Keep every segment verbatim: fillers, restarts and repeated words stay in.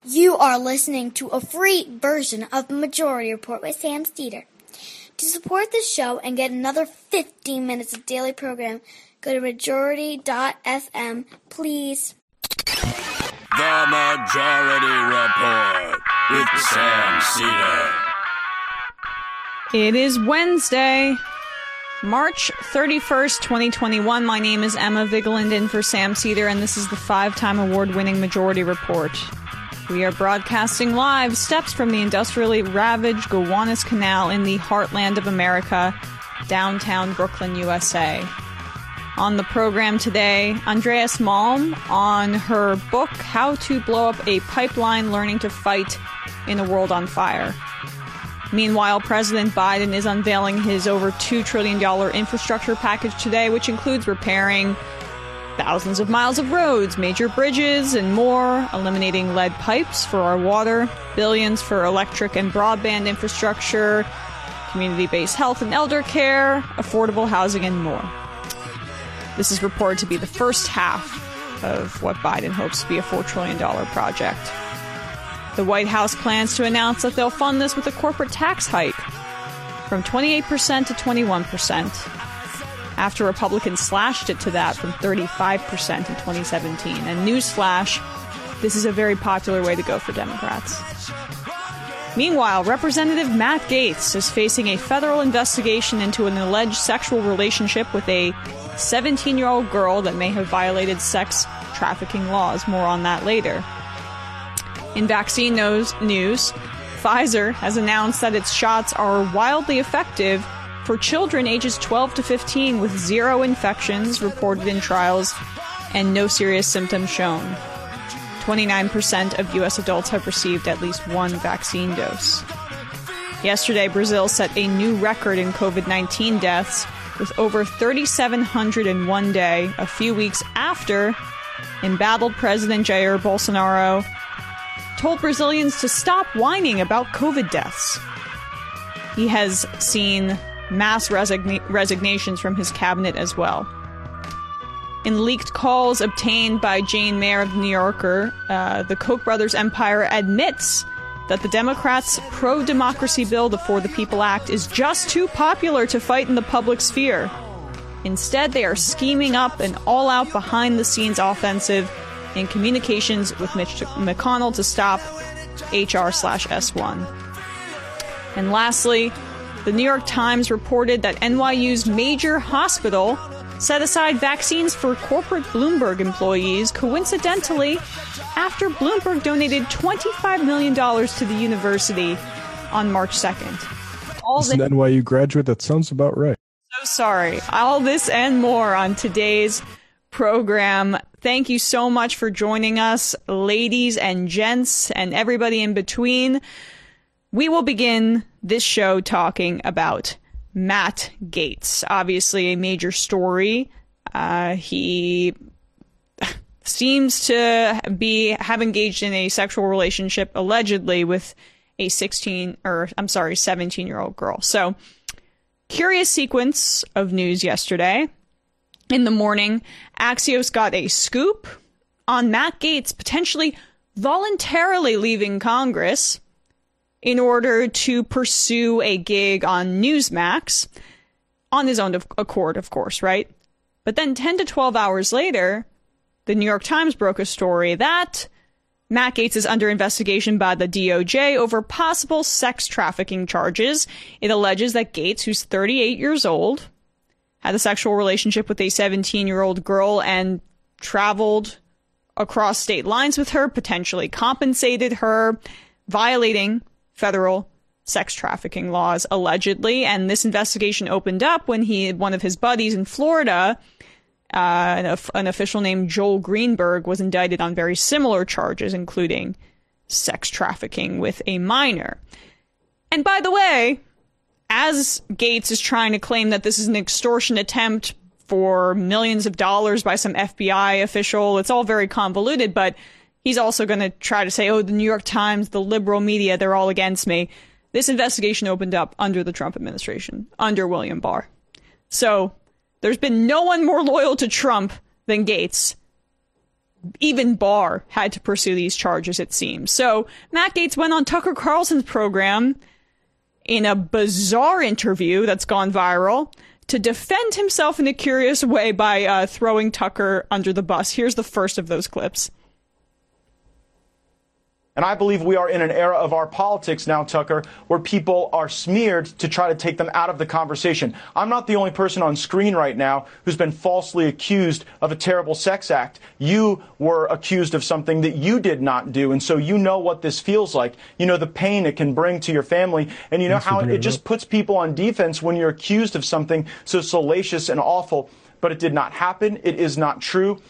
You are listening to a free version of the Majority Report with Sam Steeder. To support this show and get another fifteen minutes of daily program, go to majority dot f m, please. The Majority Report with Sam Steeder. It is Wednesday, March thirty-first, twenty twenty-one. My name is Emma Vigeland in for Sam Steeder, and this is the five-time award-winning Majority Report. We are broadcasting live steps from the industrially ravaged Gowanus Canal in the heartland of America, downtown Brooklyn, U S A. On the program today, Andreas Malm on her book, How to Blow Up a Pipeline, Learning to Fight in a World on Fire. Meanwhile, President Biden is unveiling his over two trillion dollars infrastructure package today, which includes repairing thousands of miles of roads, major bridges, and more, eliminating lead pipes for our water, billions for electric and broadband infrastructure, community-based health and elder care, affordable housing, and more. This is reported to be the first half of what Biden hopes to be a four trillion dollars project. The White House plans to announce that they'll fund this with a corporate tax hike from twenty-eight percent to twenty-one percent. After Republicans slashed it to that from thirty-five percent in twenty seventeen. And newsflash, this is a very popular way to go for Democrats. Meanwhile, Representative Matt Gaetz is facing a federal investigation into an alleged sexual relationship with a seventeen-year-old girl that may have violated sex trafficking laws. More on that later. In vaccine news, Pfizer has announced that its shots are wildly effective for children ages twelve to fifteen with zero infections reported in trials and no serious symptoms shown. twenty-nine percent of U S adults have received at least one vaccine dose. Yesterday, Brazil set a new record in covid nineteen deaths with over three thousand seven hundred in one day, a few weeks after embattled President Jair Bolsonaro told Brazilians to stop whining about COVID deaths. He has seen mass resigna- resignations from his cabinet as well. In leaked calls obtained by Jane Mayer of The New Yorker, uh, the Koch brothers empire admits that the Democrats' pro-democracy bill, the For the People Act, is just too popular to fight in the public sphere. Instead, they are scheming up an all-out behind-the-scenes offensive in communications with Mitch McConnell to stop H R slash S one. And lastly, the New York Times reported that N Y U's major hospital set aside vaccines for corporate Bloomberg employees, coincidentally, after Bloomberg donated twenty-five million dollars to the university on March second. All As an N Y U graduate, that sounds about right. So sorry. All this and more on today's program. Thank you so much for joining us, ladies and gents, and everybody in between. We will begin this show talking about Matt Gaetz. Obviously a major story. Uh, he seems to be have engaged in a sexual relationship allegedly with a sixteen or I'm sorry, seventeen-year-old girl. So, curious sequence of news yesterday. In the morning, Axios got a scoop on Matt Gaetz potentially voluntarily leaving Congress in order to pursue a gig on Newsmax, on his own accord, of course, right? But then ten to twelve hours later, the New York Times broke a story that Matt Gaetz is under investigation by the D O J over possible sex trafficking charges. It alleges that Gaetz, who's thirty-eight years old, had a sexual relationship with a seventeen-year-old girl and traveled across state lines with her, potentially compensated her, violating federal sex trafficking laws, allegedly. And this investigation opened up when he, one of his buddies in Florida, uh, an, an official named Joel Greenberg, was indicted on very similar charges, including sex trafficking with a minor. And by the way, as Gaetz is trying to claim that this is an extortion attempt for millions of dollars by some F B I official, it's all very convoluted, but he's also going to try to say, oh, the New York Times, the liberal media, they're all against me. This investigation opened up under the Trump administration, under William Barr. So there's been no one more loyal to Trump than Gaetz. even Barr had to pursue these charges, it seems. So Matt Gaetz went on Tucker Carlson's program in a bizarre interview that's gone viral to defend himself in a curious way by uh, throwing Tucker under the bus. Here's the first of those clips. And I believe we are in an era of our politics now, Tucker, where people are smeared to try to take them out of the conversation. I'm not the only person on screen right now who's been falsely accused of a terrible sex act. You were accused of something that you did not do. And so you know what this feels like. You know the pain it can bring to your family. And you know how it just puts people on defense when you're accused of something so salacious and awful. But it did not happen. It is not true.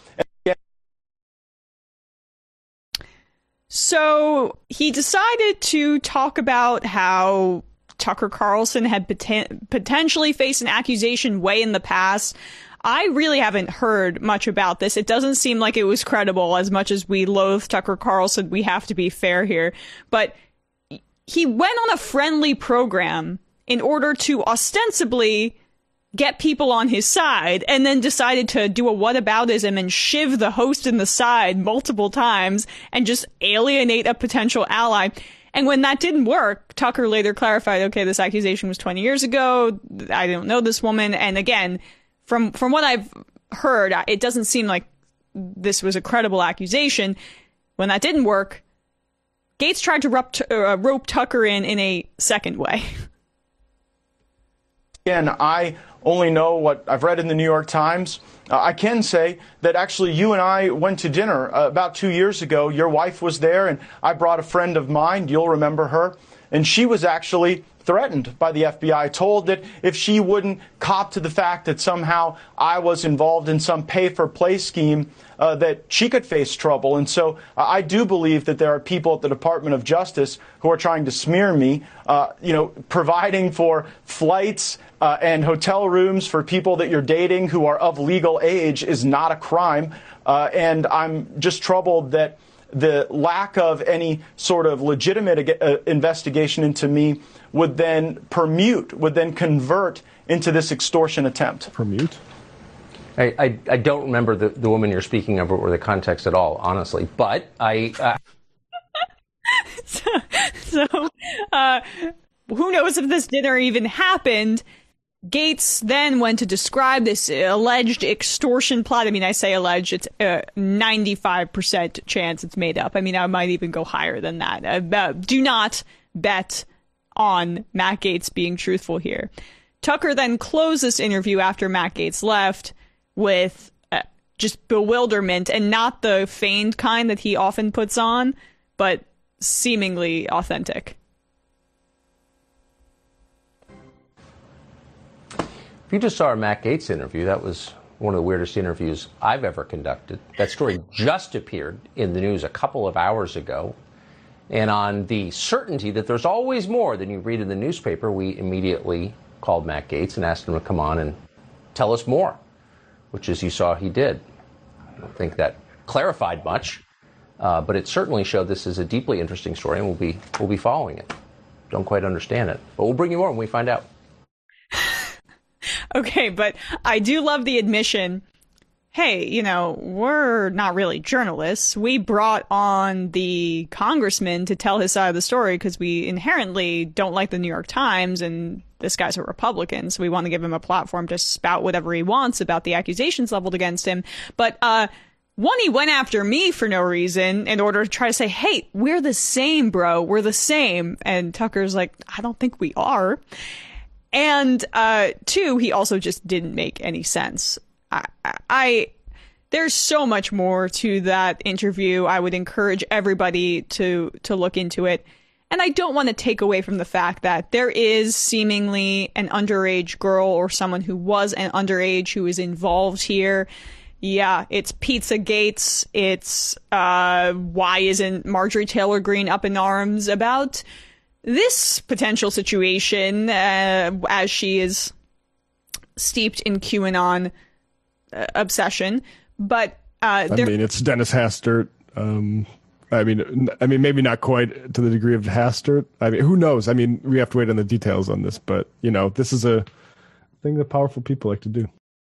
So he decided to talk about how Tucker Carlson had poten- potentially faced an accusation way in the past. I really haven't heard much about this. It doesn't seem like it was credible. As much as we loathe Tucker Carlson, we have to be fair here. But he went on a friendly program in order to ostensibly get people on his side, and then decided to do a whataboutism and shiv the host in the side multiple times and just alienate a potential ally. And when that didn't work, Tucker later clarified, okay, this accusation was twenty years ago. I don't know this woman. And again, from from what I've heard, it doesn't seem like this was a credible accusation. When that didn't work, Gaetz tried to rope, uh, rope Tucker in in a second way. Again, I only know what I've read in the New York Times. Uh, I can say that actually you and I went to dinner uh, about two years ago. Your wife was there, and I brought a friend of mine. You'll remember her. And she was actually threatened by the F B I, told that if she wouldn't cop to the fact that somehow I was involved in some pay-for-play scheme, uh, that she could face trouble. And so uh, I do believe that there are people at the Department of Justice who are trying to smear me, uh, you know, providing for flights uh, and hotel rooms for people that you're dating who are of legal age is not a crime. Uh, and I'm just troubled that the lack of any sort of legitimate uh, investigation into me would then permute, would then convert into this extortion attempt. Permute? I, I, I don't remember the, the woman you're speaking of or the context at all, honestly. But I... Uh... so, so uh, who knows if this dinner even happened. Gaetz then went to describe this alleged extortion plot. I mean, I say alleged, it's a ninety-five percent chance it's made up. I mean, I might even go higher than that. Uh, do not bet on Matt Gaetz being truthful here. Tucker then closed this interview after Matt Gaetz left with uh, just bewilderment, and not the feigned kind that he often puts on, but seemingly authentic. If you just saw our Matt Gaetz interview, that was one of the weirdest interviews I've ever conducted. That story just appeared in the news a couple of hours ago. And on the certainty that there's always more than you read in the newspaper, we immediately called Matt Gaetz and asked him to come on and tell us more, which, as you saw, he did. I don't think that clarified much, uh, but it certainly showed this is a deeply interesting story, and we'll be, we'll be following it. Don't quite understand it, but we'll bring you more when we find out. Okay, but I do love the admission, hey, you know, we're not really journalists. We brought on the congressman to tell his side of the story because we inherently don't like the New York Times, and this guy's a Republican, so we want to give him a platform to spout whatever he wants about the accusations leveled against him. But, uh, one, he went after me for no reason in order to try to say, hey, we're the same, bro. We're the same. And Tucker's like, I don't think we are. And, uh, two, he also just didn't make any sense. I, I, there's so much more to that interview. I would encourage everybody to, to look into it. And I don't want to take away from the fact that there is seemingly an underage girl or someone who was an underage who is involved here. Yeah, it's Pizza Gaetz. It's, uh, why isn't Marjorie Taylor Greene up in arms about this potential situation, uh, as she is steeped in QAnon uh, obsession. But uh, I mean, it's Dennis Hastert. Um, I mean, I mean, maybe not quite to the degree of Hastert. I mean, who knows? I mean, we have to wait on the details on this. But you know, this is a thing that powerful people like to do.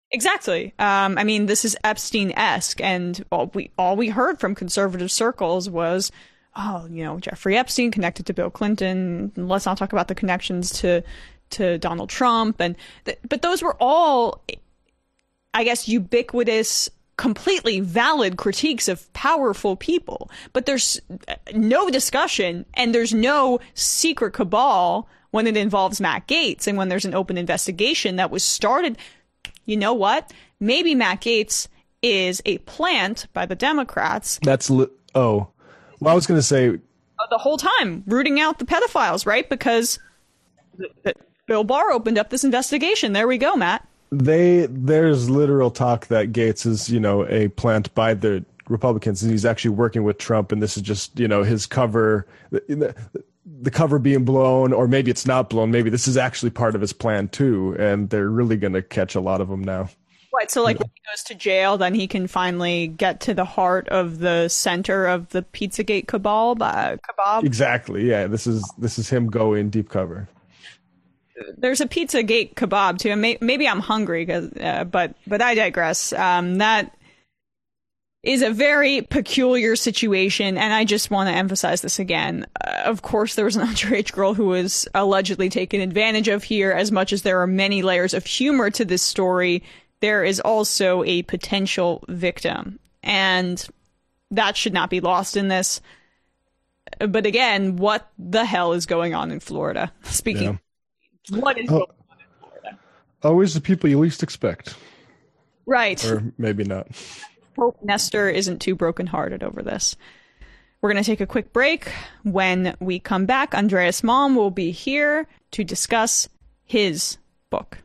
Exactly. Um, I mean, this is Epstein-esque, and all we all we heard from conservative circles was, oh, you know, Jeffrey Epstein connected to Bill Clinton. Let's not talk about the connections to to Donald Trump, and th- but those were all, I guess, ubiquitous, completely valid critiques of powerful people. But there's no discussion, and there's no secret cabal when it involves Matt Gaetz, and when there's an open investigation that was started. You know what? Maybe Matt Gaetz is a plant by the Democrats. That's li- oh, well, I was going to say the whole time rooting out the pedophiles, right? Because the, the, Bill Barr opened up this investigation. There we go, Matt. They there's literal talk that Gaetz is, you know, a plant by the Republicans, and he's actually working with Trump, and this is just, you know, his cover. The, the cover being blown, or maybe it's not blown. Maybe this is actually part of his plan too, and they're really going to catch a lot of them now. Right. So, like, when he goes to jail, then he can finally get to the heart of the center of the Pizzagate cabal. Uh, kebab. Exactly. Yeah. This is this is him going deep cover. There's a Pizzagate kebab too. May- maybe I'm hungry, cause, uh, but but I digress. Um, that is a very peculiar situation, and I just want to emphasize this again. Uh, of course, there was an underage girl who was allegedly taken advantage of here. As much as there are many layers of humor to this story, there is also a potential victim, and that should not be lost in this. But again, what the hell is going on in Florida? Speaking, yeah. what is oh, going on in Florida? Always the people you least expect. Right. Or maybe not. Hope Nestor isn't too brokenhearted over this. We're going to take a quick break. When we come back, Andreas Malm will be here to discuss his book.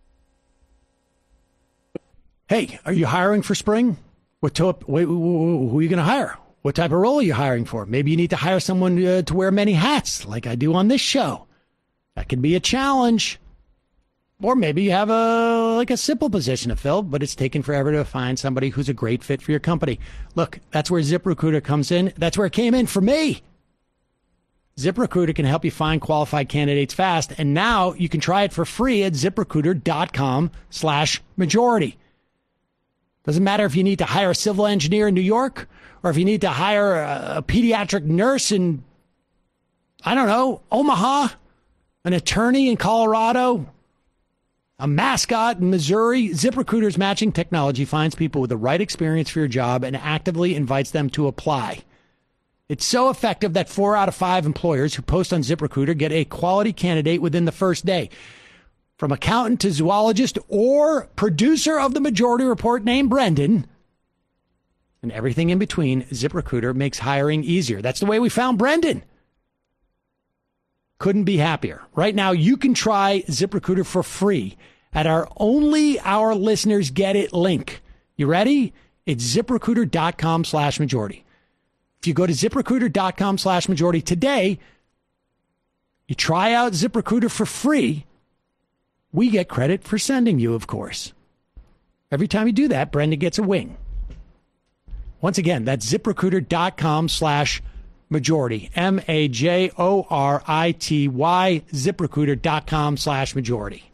Hey, are you hiring for spring? What top, wait, who are you going to hire? What type of role are you hiring for? Maybe you need to hire someone uh, to wear many hats, like I do on this show. That could be a challenge. Or maybe you have a like a simple position to fill, but it's taken forever to find somebody who's a great fit for your company. Look, that's where ZipRecruiter comes in. That's where it came in for me. ZipRecruiter can help you find qualified candidates fast, and now you can try it for free at ZipRecruiter.com slash majority. Doesn't matter if you need to hire a civil engineer in New York, or if you need to hire a, a pediatric nurse in, I don't know, Omaha, an attorney in Colorado, a mascot in Missouri. ZipRecruiter's matching technology finds people with the right experience for your job and actively invites them to apply. It's so effective that four out of five employers who post on ZipRecruiter get a quality candidate within the first day. From accountant to zoologist or producer of the Majority Report named Brendan, and everything in between, ZipRecruiter makes hiring easier. That's the way we found Brendan. Couldn't be happier. Right now, you can try ZipRecruiter for free at our Only Our Listeners Get It link. You ready? It's ZipRecruiter.com slash majority. If you go to ZipRecruiter.com slash majority today, you try out ZipRecruiter for free. We get credit for sending you, of course. Every time you do that, Brendan gets a wing. Once again, that's ZipRecruiter.com slash majority. M A J O R I T Y, ZipRecruiter.com slash majority.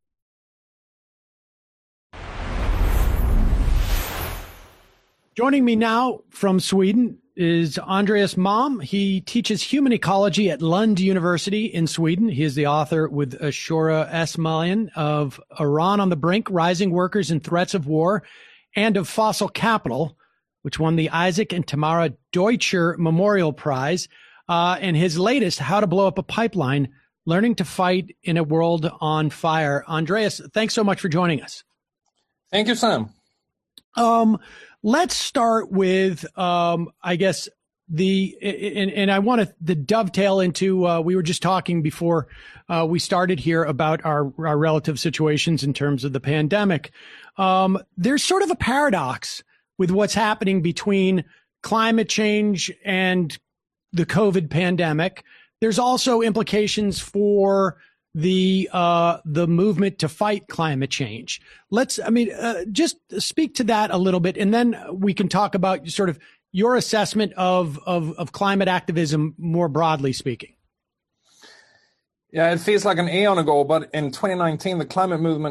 Joining me now from Sweden is Andreas Malm. He teaches human ecology at Lund University in Sweden. He is the author with Ashura Esmailian of Iran on the Brink, Rising Workers and Threats of War, and of Fossil Capital, which won the Isaac and Tamara Deutscher Memorial Prize, uh, and his latest, How to Blow Up a Pipeline, Learning to Fight in a World on Fire. Andreas, thanks so much for joining us. Thank you, Sam. Um, let's start with, um, I guess, the, and, and I want to the dovetail into, uh, we were just talking before uh, we started here about our, our relative situations in terms of the pandemic. Um, there's sort of a paradox with what's happening between climate change and the COVID pandemic. There's also implications for the uh, the movement to fight climate change. Let's, I mean, uh, just speak to that a little bit, and then we can talk about sort of your assessment of of, of climate activism more broadly speaking. Yeah, it feels like an aeon ago, but in twenty nineteen, the climate movement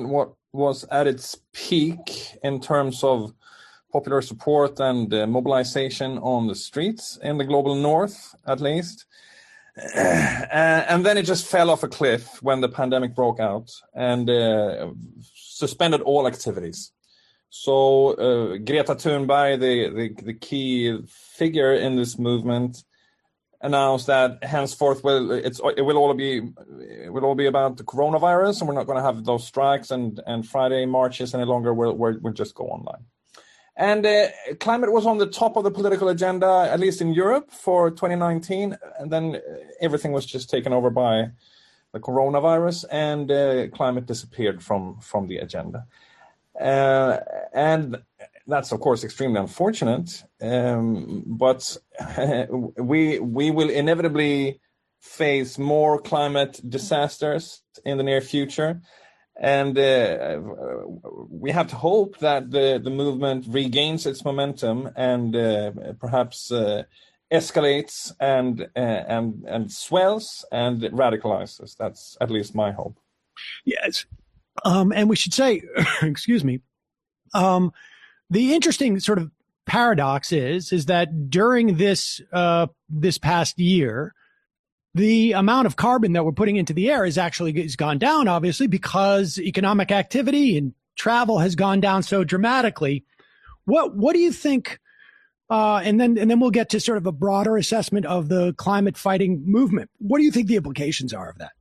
was at its peak in terms of popular support and uh, mobilization on the streets in the global north, at least. Uh, and then it just fell off a cliff when the pandemic broke out and uh, suspended all activities. So uh, Greta Thunberg, the, the, the key figure in this movement, announced that henceforth will it's it will all be it will all be about the coronavirus, and we're not going to have those strikes and, and Friday marches any longer. We'll, we'll, we'll just go online. And uh, climate was on the top of the political agenda, at least in Europe, for twenty nineteen. And then everything was just taken over by the coronavirus, and uh, climate disappeared from, from the agenda. Uh, and that's, of course, extremely unfortunate. Um, but we we will inevitably face more climate disasters in the near future. And uh, we have to hope that the, the movement regains its momentum and uh, perhaps uh, escalates and, uh, and, and swells and radicalizes. That's at least my hope. Yes. Um, and we should say, excuse me, um, the interesting sort of paradox is, is that during this, uh, this past year, the amount of carbon that we're putting into the air is actually has gone down, obviously, because economic activity and travel has gone down so dramatically. What what do you think? Uh, and then and then we'll get to sort of a broader assessment of the climate fighting movement. What do you think the implications are of that?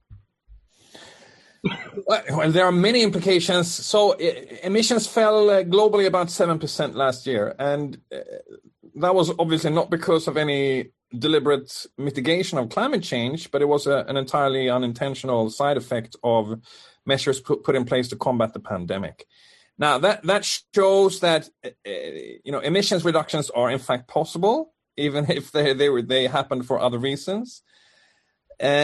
Well, there are many implications. So uh, emissions fell uh, globally about seven percent last year. And uh, that was obviously not because of any deliberate mitigation of climate change, but it was a, an entirely unintentional side effect of measures put, put in place to combat the pandemic. Now, that, that shows that uh, you know emissions reductions are in fact possible, even if they they, were, they happened for other reasons. Uh,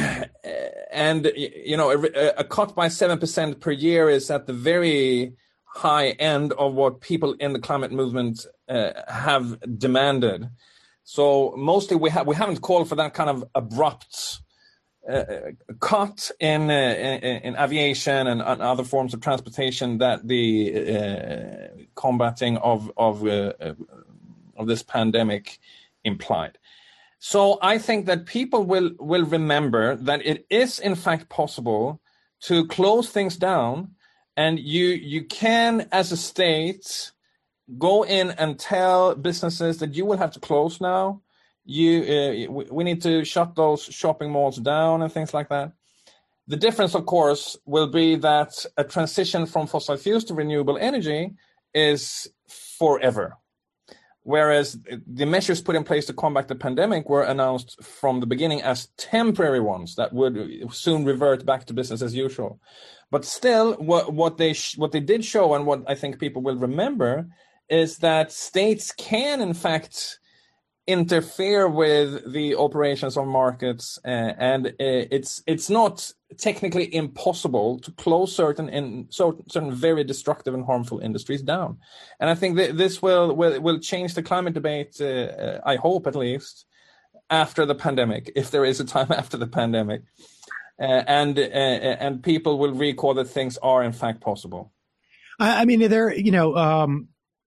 and, you know, a, a cut by seven percent per year is at the very high end of what people in the climate movement uh, have demanded. So mostly we, ha- we haven't called for that kind of abrupt uh, cut in, uh, in in aviation and, and other forms of transportation that the uh, combating of of, uh, of this pandemic implied. So I think that people will, will remember that it is in fact possible to close things down, and you you can, as a state, go in and tell businesses that you will have to close now. You uh, we need to shut those shopping malls down and things like that. The difference, of course, will be that a transition from fossil fuels to renewable energy is forever. Whereas the measures put in place to combat the pandemic were announced from the beginning as temporary ones that would soon revert back to business as usual. But still, what, what they sh- what they did show, and what I think people will remember, is that states can, in fact, interfere with the operations of markets, uh, and uh, it's it's not technically impossible to close certain in certain very destructive and harmful industries down. And I think that this will will, will change the climate debate. Uh, uh, I hope, at least, after the pandemic, if there is a time after the pandemic, uh, and uh, and people will recall that things are in fact possible. I, I mean, there you know um,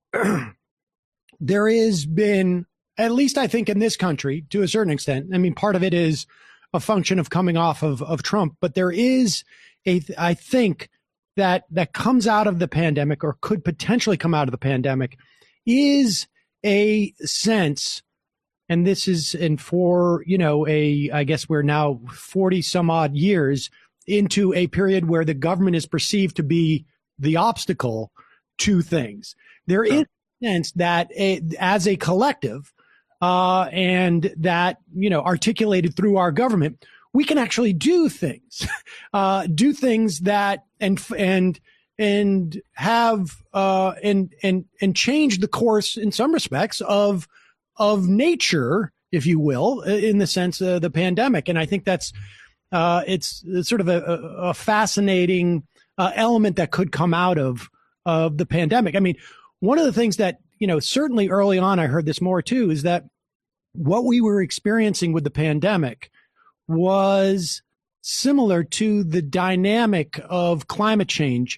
there has been, at least I think in this country, to a certain extent, I mean, part of it is a function of coming off of, of Trump, but there is a, I think that that comes out of the pandemic, or could potentially come out of the pandemic, is a sense, and this is, and for, you know, a, I guess we're now forty some odd years into a period where the government is perceived to be the obstacle to things. There sure. is a sense that a, as a collective, Uh, and that, you know, articulated through our government, we can actually do things, uh, do things that, and, and, and have, uh, and, and, and change the course in some respects of, of nature, if you will, in the sense of the pandemic. And I think that's, uh, it's, it's sort of a, a fascinating, uh, element that could come out of, of the pandemic. I mean, one of the things that, you know, certainly early on, I heard this more too, is that what we were experiencing with the pandemic was similar to the dynamic of climate change,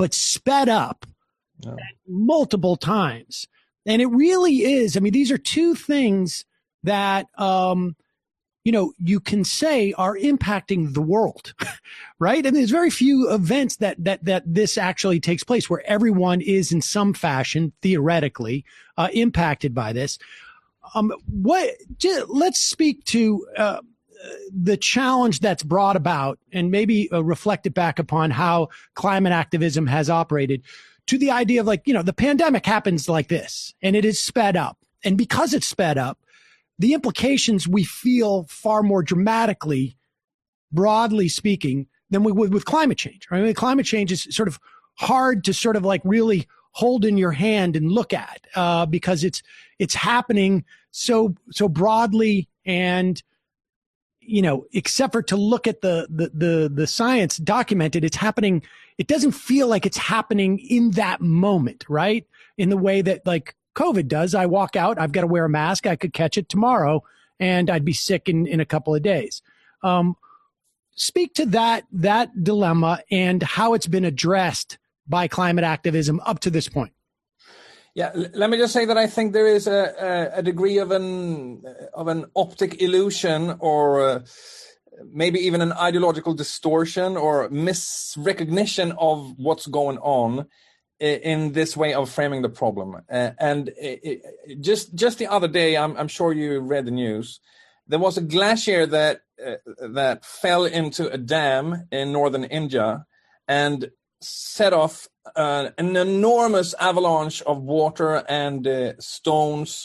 but sped up no. multiple times. And it really is. I mean, these are two things that, um, you know, you can say are impacting the world, right? And there's very few events that, that, that this actually takes place where everyone is in some fashion, theoretically, uh, impacted by this. Um, what, just, let's speak to, uh, the challenge that's brought about and maybe uh, reflect it back upon how climate activism has operated to the idea of, like, you know, the pandemic happens like this and it is sped up. And because it's sped up, the implications we feel far more dramatically, broadly speaking, than we would with climate change. Right? I mean, climate change is sort of hard to sort of like really hold in your hand and look at uh, because it's it's happening so so broadly, and you know, except for to look at the the the the science documented, it's happening. It doesn't feel like it's happening in that moment, right? In the way that like COVID does. I walk out, I've got to wear a mask. I could catch it tomorrow and I'd be sick in, in a couple of days. Um, speak to that, that dilemma and how it's been addressed by climate activism up to this point. Yeah, let me just say that I think there is a, a, a degree of an of an optic illusion, or uh, maybe even an ideological distortion or misrecognition of what's going on in this way of framing the problem. Uh, and it, it, just just the other day, I'm, I'm sure you read the news, there was a glacier that uh, that fell into a dam in northern India and set off uh, an enormous avalanche of water and uh, stones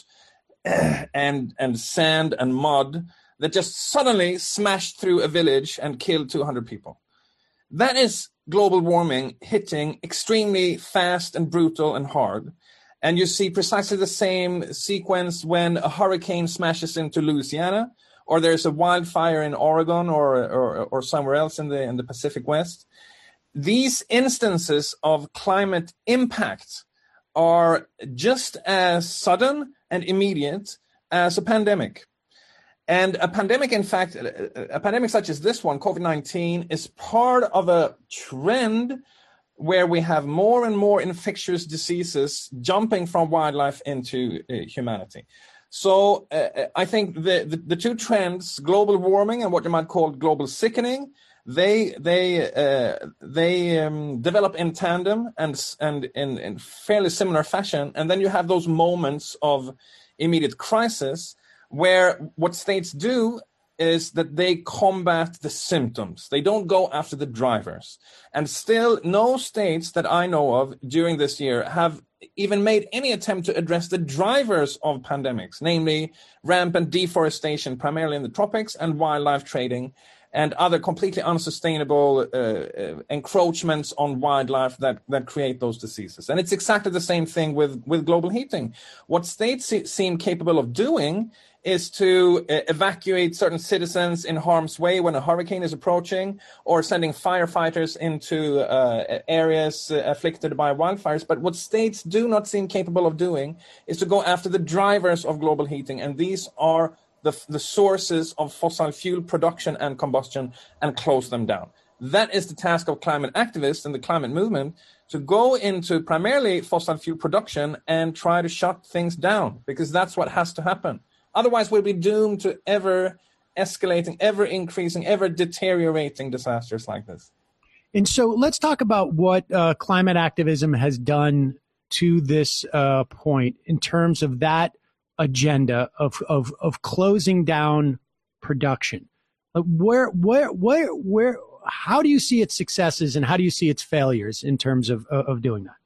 and and sand and mud that just suddenly smashed through a village and killed two hundred people. That is global warming hitting extremely fast and brutal and hard. And you see precisely the same sequence when a hurricane smashes into Louisiana, or there's a wildfire in Oregon or, or, or somewhere else in the, in the Pacific West. These instances of climate impact are just as sudden and immediate as a pandemic. And a pandemic, in fact, a pandemic such as this one, COVID nineteen, is part of a trend where we have more and more infectious diseases jumping from wildlife into uh, humanity. So uh, I think the, the, the two trends, global warming and what you might call global sickening, they they uh, they um, develop in tandem and and in, in fairly similar fashion. And then you have those moments of immediate crisis, where what states do is that they combat the symptoms. They don't go after the drivers. And still, no states that I know of during this year have even made any attempt to address the drivers of pandemics, namely rampant deforestation, primarily in the tropics, and wildlife trading, and other completely unsustainable uh, uh, encroachments on wildlife that, that create those diseases. And it's exactly the same thing with, with global heating. What states se- seem capable of doing is to uh, evacuate certain citizens in harm's way when a hurricane is approaching, or sending firefighters into uh, areas uh, afflicted by wildfires. But what states do not seem capable of doing is to go after the drivers of global heating. And these are the, the sources of fossil fuel production and combustion, and close them down. That is the task of climate activists and the climate movement, to go into primarily fossil fuel production and try to shut things down, because that's what has to happen. Otherwise, we'll be doomed to ever escalating, ever increasing, ever deteriorating disasters like this. And so let's talk about what uh, climate activism has done to this uh, point in terms of that agenda of, of, of closing down production. Uh, where, where, where, where, how do you see its successes and how do you see its failures in terms of, of doing that?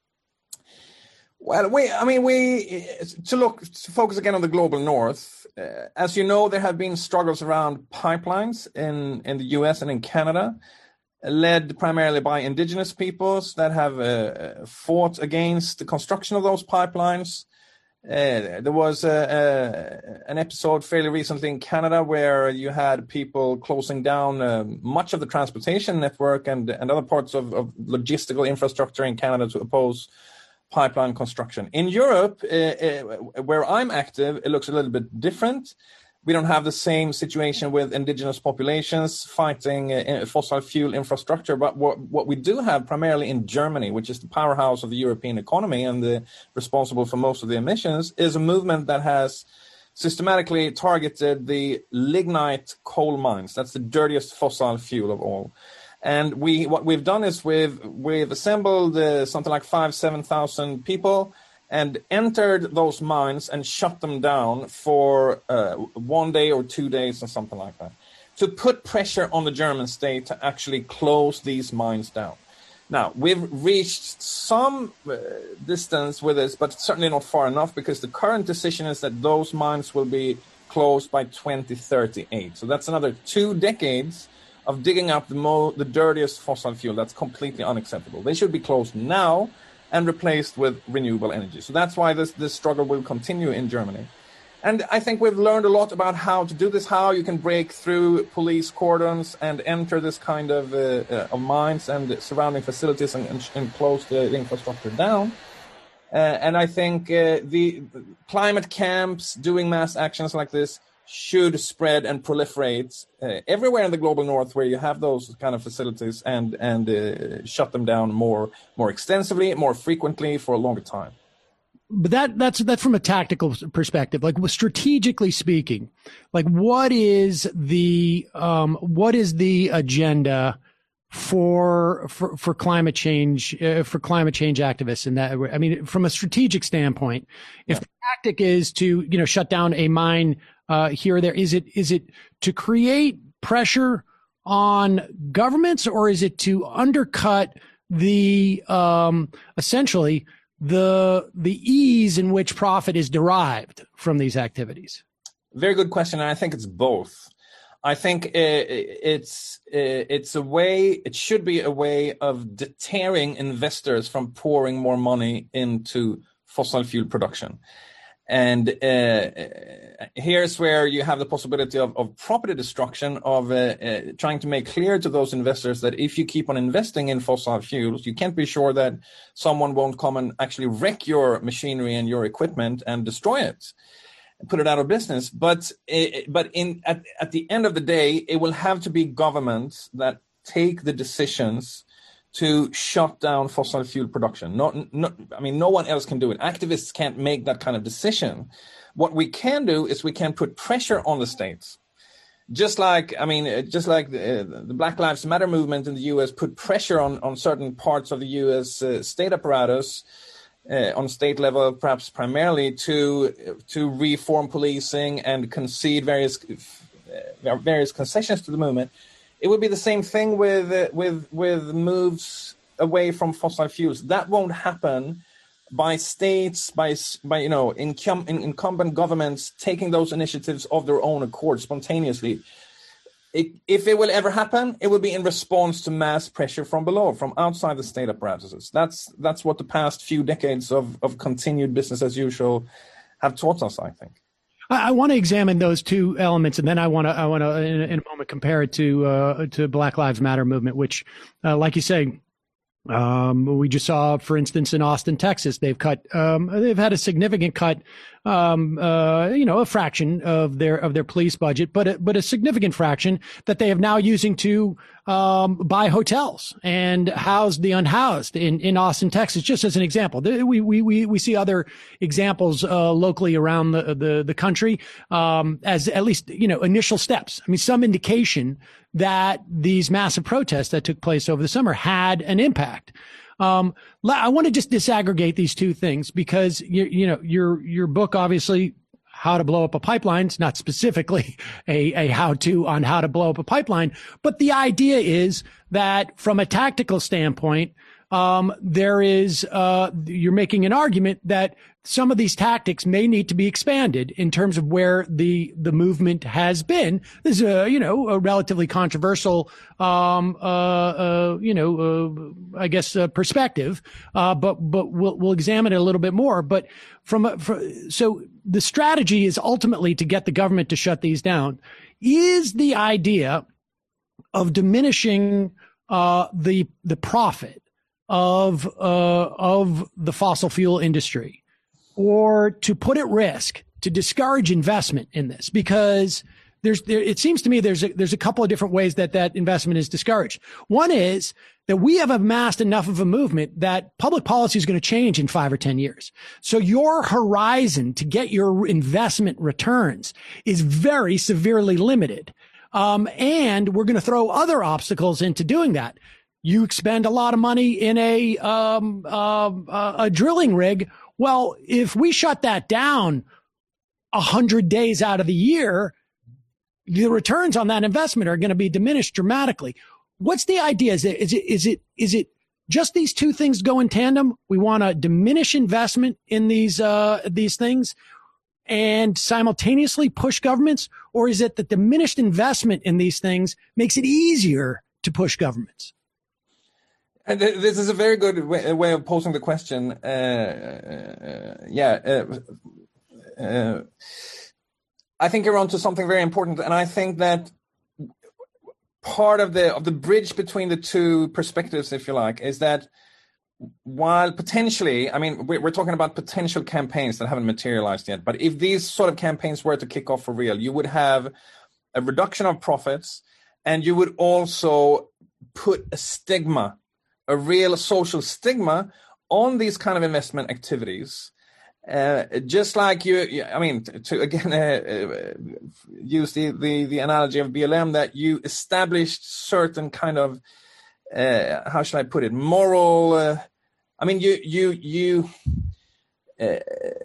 Well, we, I mean, we, to look, to focus again on the global north, uh, as you know, there have been struggles around pipelines in, in the U S and in Canada, led primarily by indigenous peoples that have uh, fought against the construction of those pipelines. Uh, there was a, a, an episode fairly recently in Canada where you had people closing down uh, much of the transportation network and, and other parts of, of logistical infrastructure in Canada to oppose pipeline construction. In Europe, uh, uh, where I'm active, it looks a little bit different. We don't have the same situation with indigenous populations fighting uh, fossil fuel infrastructure. But what, what we do have primarily in Germany, which is the powerhouse of the European economy and the, responsible for most of the emissions, is a movement that has systematically targeted the lignite coal mines. That's the dirtiest fossil fuel of all. And we what we've done is we've, we've assembled uh, something like five, seven thousand people and entered those mines and shut them down for uh, one day or two days or something like that, to put pressure on the German state to actually close these mines down. Now, we've reached some uh, distance with this, but certainly not far enough, because the current decision is that those mines will be closed by twenty thirty-eight. So that's another two decades of digging up the, mo- the dirtiest fossil fuel. That's completely unacceptable. They should be closed now and replaced with renewable energy. So that's why this, this struggle will continue in Germany. And I think we've learned a lot about how to do this, how you can break through police cordons and enter this kind of, uh, uh, of mines and surrounding facilities and, and, and close the, the infrastructure down. Uh, and I think uh, the climate camps doing mass actions like this should spread and proliferate uh, everywhere in the global north where you have those kind of facilities, and and uh, shut them down more more extensively, more frequently, for a longer time. But that that's that's from a tactical perspective. Like, strategically speaking, like what is the um what is the agenda for for for climate change uh, for climate change activists? And that, I mean, from a strategic standpoint, if yeah. the tactic is to, you know, shut down a mine uh here or there, is it is it to create pressure on governments, or is it to undercut the um essentially the the ease in which profit is derived from these activities? Very good question, and I think it's both. I think it's it's a way, it should be a way of deterring investors from pouring more money into fossil fuel production. And uh, here's where you have the possibility of, of property destruction, of uh, uh, trying to make clear to those investors that if you keep on investing in fossil fuels, you can't be sure that someone won't come and actually wreck your machinery and your equipment and destroy it, put it out of business. But it, but in at, at the end of the day, it will have to be governments that take the decisions to shut down fossil fuel production. Not, not, I mean, no one else can do it. Activists can't make that kind of decision. What we can do is we can put pressure on the states. Just like, I mean, just like the, the Black Lives Matter movement in the U S put pressure on, on certain parts of the U S uh, state apparatus, uh, on state level, perhaps primarily, to to reform policing and concede various uh, various concessions to the movement. It would be the same thing with uh, with with moves away from fossil fuels. That won't happen by states, by by you know incum- incumbent governments taking those initiatives of their own accord spontaneously. It, if it will ever happen, it will be in response to mass pressure from below, from outside the state apparatuses. That's that's what the past few decades of of continued business as usual have taught us, I think. I, I want to examine those two elements, and then I want to I want to in, in a moment compare it to uh, to Black Lives Matter movement, which, uh, like you say, um, we just saw, for instance, in Austin, Texas, they've cut um, they've had a significant cut, um, uh, you know, a fraction of their of their police budget, but a, but a significant fraction that they have now using to um, buy hotels and house the unhoused in, in Austin, Texas, just as an example. We we we we see other examples uh, locally around the the, the country um, as at least, you know, initial steps. I mean, some indication that these massive protests that took place over the summer had an impact. Um, I want to just disaggregate these two things because you, you know, your, your book, obviously, How to Blow Up a Pipeline, is not specifically a, a how-to on how to blow up a pipeline, but the idea is that from a tactical standpoint, um, there is, uh, you're making an argument that some of these tactics may need to be expanded in terms of where the, the movement has been. This is a, you know, a relatively controversial, um, uh, uh, you know, uh, I guess, uh, perspective. Uh, but, but we'll, we'll examine it a little bit more. But from, a, from, so the strategy is ultimately to get the government to shut these down. Is the idea of diminishing, uh, the, the profit of, uh, of the fossil fuel industry, or to put at risk to discourage investment in this, because there's there, it seems to me there's a, there's a couple of different ways that that investment is discouraged. One is that we have amassed enough of a movement that public policy is going to change in five or ten years. So your horizon to get your investment returns is very severely limited. Um, and we're going to throw other obstacles into doing that. You expend a lot of money in a, um, um, uh, a drilling rig. Well, if we shut that down a hundred days out of the year, the returns on that investment are going to be diminished dramatically. What's the idea? Is it, is it, is it, is it just these two things go in tandem? We want to diminish investment in these, uh, these things and simultaneously push governments? Or is it that diminished investment in these things makes it easier to push governments? And this is a very good way, way of posing the question. Uh, uh, yeah. Uh, uh, I think you're onto something very important, and I think that part of the of the bridge between the two perspectives, if you like, is that while potentially, I mean, we're talking about potential campaigns that haven't materialized yet, but if these sort of campaigns were to kick off for real, you would have a reduction of profits, and you would also put a stigma, a real social stigma on these kind of investment activities. Uh, just like you, I mean, to, to again uh, uh, use the, the, the analogy of B L M, that you established certain kind of, uh, how should I put it, moral, uh, I mean, you, you, you, uh,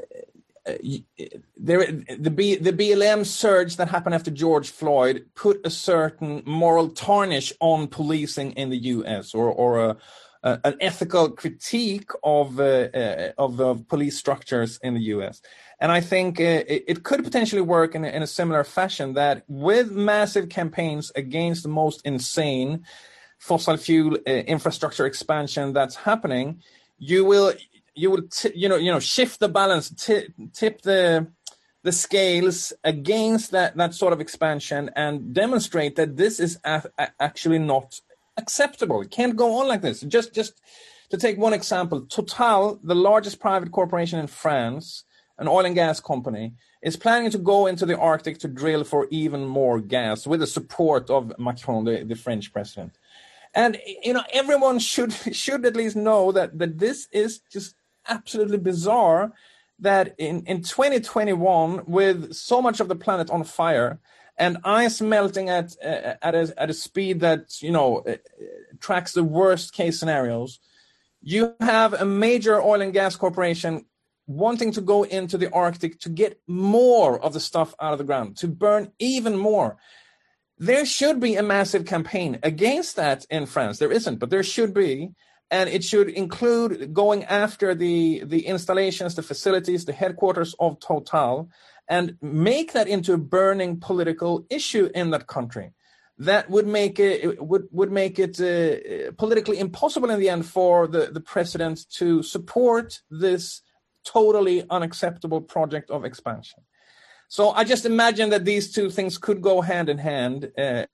you there, the, B, the B L M surge that happened after George Floyd put a certain moral tarnish on policing in the U S, or, or a, Uh, an ethical critique of uh, uh, of uh, police structures in the U S. And I think uh, it, it could potentially work in, in a similar fashion, that with massive campaigns against the most insane fossil fuel uh, infrastructure expansion that's happening, you will you will t- you know you know shift the balance, t- tip the the scales against that that sort of expansion, and demonstrate that this is a- a- actually not acceptable. It can't go on like this. Just, just to take one example, Total, the largest private corporation in France, an oil and gas company, is planning to go into the Arctic to drill for even more gas with the support of Macron, the, the French president. And you know, everyone should should at least know that that this is just absolutely bizarre. That in in twenty twenty-one, with so much of the planet on fire, and ice melting at uh, at a at a speed that, you know, uh, tracks the worst case scenarios, you have a major oil and gas corporation wanting to go into the Arctic to get more of the stuff out of the ground, to burn even more. There should be a massive campaign against that in France. There isn't, but there should be. And it should include going after the, the installations, the facilities, the headquarters of Total, and make that into a burning political issue in that country. That would make it would would make it uh, politically impossible in the end for the, the president to support this totally unacceptable project of expansion. So I just imagine that these two things could go hand in hand. Uh,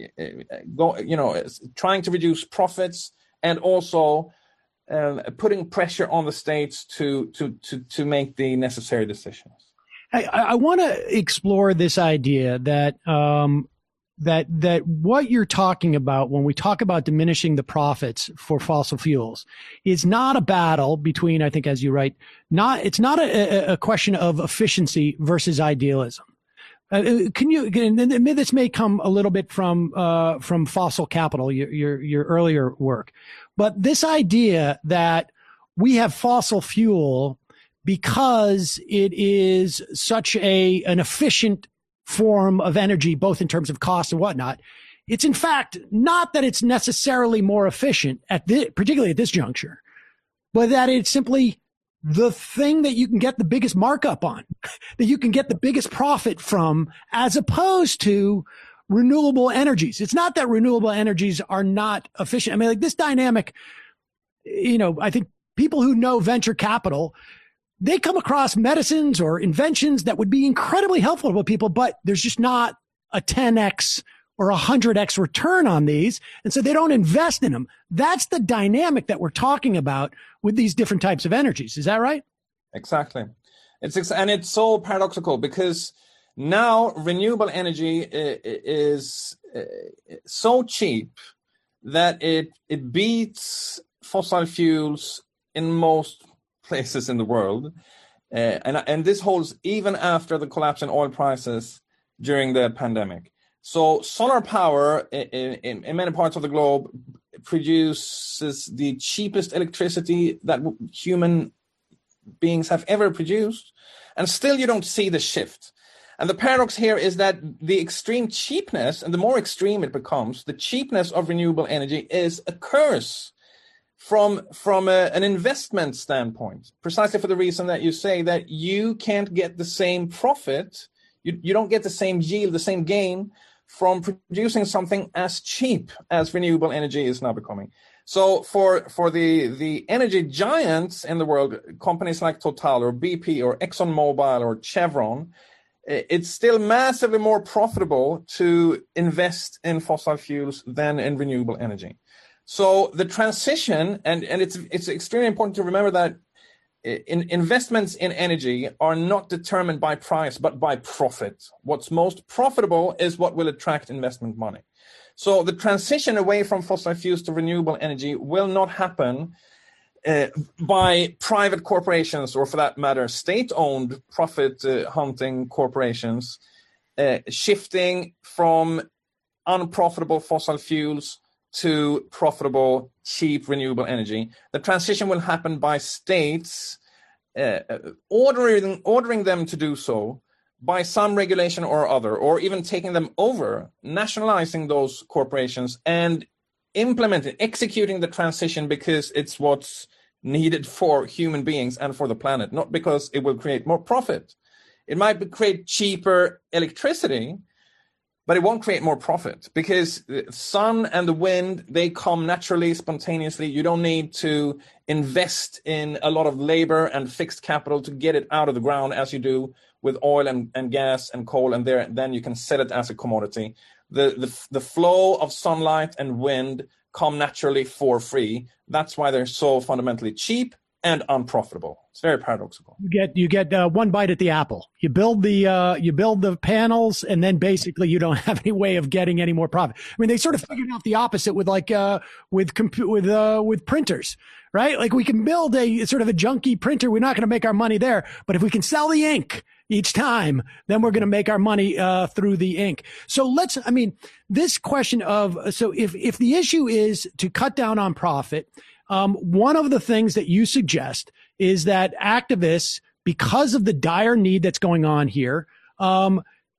go, you know, trying to reduce profits and also uh, putting pressure on the states to to to to make the necessary decisions. I, I want to explore this idea that um, that that what you're talking about when we talk about diminishing the profits for fossil fuels is not a battle between, I think, as you write, not it's not a, a question of efficiency versus idealism. Uh, can you? Can, this may come a little bit from uh, from Fossil Capital, your, your your earlier work, but this idea that we have fossil fuel because it is such a an efficient form of energy, both in terms of cost and whatnot. It's in fact not that it's necessarily more efficient at the, particularly at this juncture, but that it's simply the thing that you can get the biggest markup on, that you can get the biggest profit from, as opposed to renewable energies. It's not that renewable energies are not efficient. I mean, like this dynamic, you know, I think people who know venture capital, they come across medicines or inventions that would be incredibly helpful to people, but there's just not a ten X or a one hundred X return on these. And so they don't invest in them. That's the dynamic that we're talking about with these different types of energies. Is that right? Exactly. It's ex- and it's so paradoxical because now renewable energy is so cheap that it it beats fossil fuels in most places in the world, uh, and and this holds even after the collapse in oil prices during the pandemic. So solar power in, in, in many parts of the globe produces the cheapest electricity that human beings have ever produced, and still you don't see the shift. And the paradox here is that the extreme cheapness, and the more extreme it becomes, the cheapness of renewable energy is a curse from, from a, an investment standpoint, precisely for the reason that you say that you can't get the same profit, you, you don't get the same yield, the same gain from producing something as cheap as renewable energy is now becoming. So for, for the, the energy giants in the world, companies like Total or B P or ExxonMobil or Chevron, it's still massively more profitable to invest in fossil fuels than in renewable energy. So the transition, and, and it's it's extremely important to remember that in, investments in energy are not determined by price, but by profit. What's most profitable is what will attract investment money. So the transition away from fossil fuels to renewable energy will not happen Uh, by private corporations, or for that matter, state-owned profit-hunting uh, corporations, uh, shifting from unprofitable fossil fuels to profitable, cheap renewable energy. The transition will happen by states uh, ordering, ordering them to do so by some regulation or other, or even taking them over, nationalizing those corporations and implementing, executing the transition because it's what's needed for human beings and for the planet, not because it will create more profit. It might be, create cheaper electricity, but it won't create more profit because the sun and the wind, they come naturally, spontaneously. You don't need to invest in a lot of labor and fixed capital to get it out of the ground as you do with oil and, and gas and coal, and there, then you can sell it as a commodity. The, the, the flow of sunlight and wind come naturally for free. That's why they're so fundamentally cheap and unprofitable. It's very paradoxical. You get you get uh, one bite at the apple. You build the uh, you build the panels, and then basically you don't have any way of getting any more profit. I mean, they sort of figured out the opposite with like uh, with compu- with uh, with printers, right? Like we can build a sort of a junky printer. We're not going to make our money there, but if we can sell the ink each time, then we're going to make our money uh, through the ink. So let's. I mean, this question of so if if the issue is to cut down on profit. Um, one of the things that you suggest is that activists, because of the dire need that's going on here, um,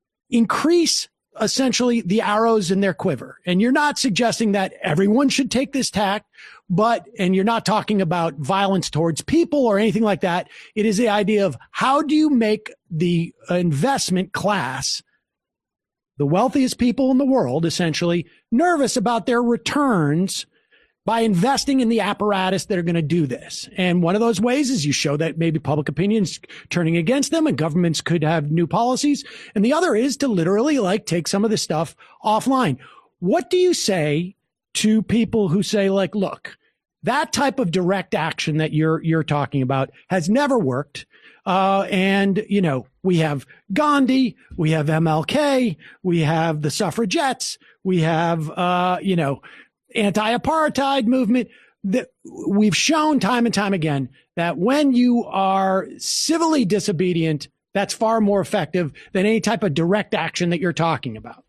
increase essentially the arrows in their quiver. And you're not suggesting that everyone should take this tack, but, and you're not talking about violence towards people or anything like that. It is the idea of how do you make the investment class, the wealthiest people in the world, essentially nervous about their returns by investing in the apparatus that are going to do this. And one of those ways is you show that maybe public opinion's turning against them and governments could have new policies. And the other is to literally like take some of this stuff offline. What do you say to people who say like, look, that type of direct action that you're, you're talking about has never worked. Uh, and, you know, we have Gandhi, we have M L K, we have the suffragettes, we have, uh, you know, anti-apartheid movement. That we've shown time and time again that when you are civilly disobedient, that's far more effective than any type of direct action that you're talking about.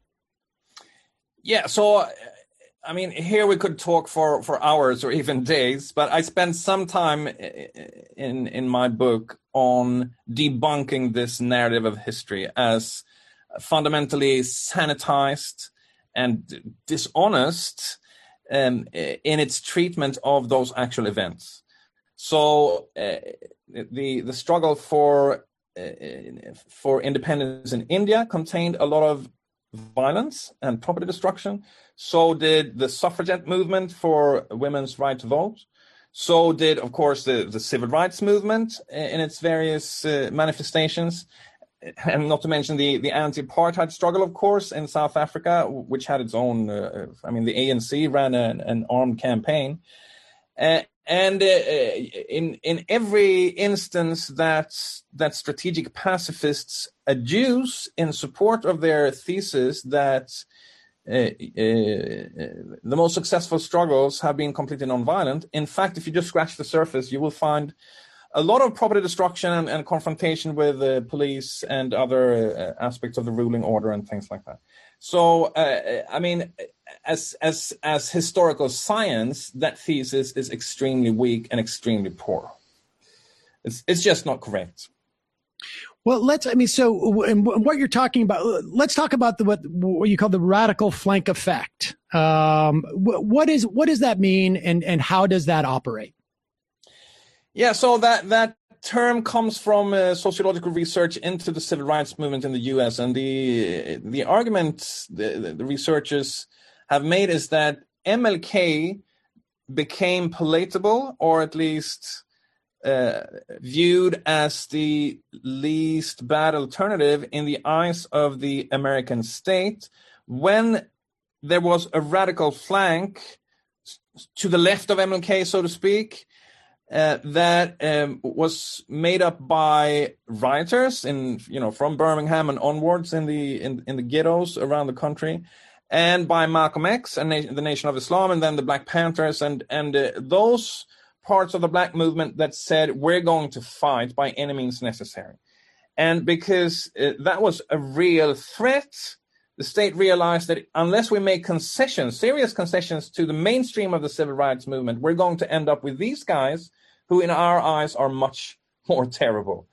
Yeah. So, I mean, here we could talk for, for hours or even days, but I spent some time in, in my book on debunking this narrative of history as fundamentally sanitized and dishonest Um, in its treatment of those actual events. So uh, the the struggle for uh, for independence in India contained a lot of violence and property destruction. So did the suffragette movement for women's right to vote. So did, of course, the, the civil rights movement in its various uh, manifestations. And not to mention the, the anti-apartheid struggle, of course, in South Africa, which had its own, uh, I mean, the A N C ran an, an armed campaign. Uh, and uh, in in every instance that that strategic pacifists adduce in support of their thesis that uh, uh, the most successful struggles have been completely nonviolent, in fact, if you just scratch the surface, you will find a lot of property destruction and, and confrontation with the uh, police and other uh, aspects of the ruling order and things like that. So, uh, I mean, as as as historical science, that thesis is extremely weak and extremely poor. It's it's just not correct. Well, let's. I mean, so and what you're talking about. Let's talk about the what what you call the radical flank effect. Um, what is what does that mean, and and how does that operate? Yeah, so that that term comes from uh, sociological research into the civil rights movement in the U S, and the the argument the, the researchers have made is that M L K became palatable, or at least uh, viewed as the least bad alternative in the eyes of the American state, when there was a radical flank to the left of M L K, so to speak, Uh, that um, was made up by rioters in, you know, from Birmingham and onwards in the in, in the ghettos around the country, and by Malcolm X and Na- the Nation of Islam, and then the Black Panthers and and uh, those parts of the Black movement that said we're going to fight by any means necessary, and because uh, that was a real threat, the state realized that unless we make concessions, serious concessions to the mainstream of the civil rights movement, we're going to end up with these guys who in our eyes are much more terrible.